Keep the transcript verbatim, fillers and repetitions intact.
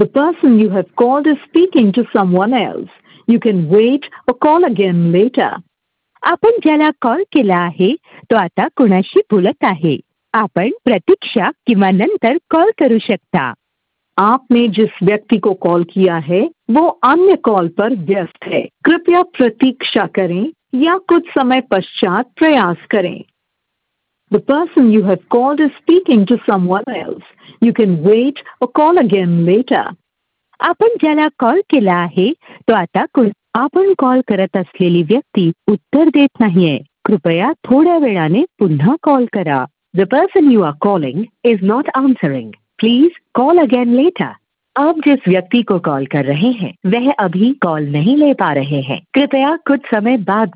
The person you have called is speaking to someone else. You can wait or call again later. आपण ज्याला call केला आहे तो आता कुणाशी बोलत आहे. आपण प्रतीक्षा किंवा नंतर कॉल करू शकता. आपने जिस व्यक्ति को कॉल किया है वो अन्य कॉल पर व्यस्त है. कृपया प्रतीक्षा करें या कुछ समय पश्चात प्रयास करें. The person you have called is speaking to someone else. You can wait or call again later. आपण ज्याला कॉल केला आहे तो आता कुण- आपण कॉल करत असलेली व्यक्ती उत्तर देत नाहीये. कृपया थोड्या वेळाने पुन्हा कॉल करा. The person you are calling is not answering. Please call again later. आप जिस व्यक्ति को कॉल कर रहे हैं वह अभी कॉल नहीं ले पा रहे हैं. कृपया कुछ समय बाद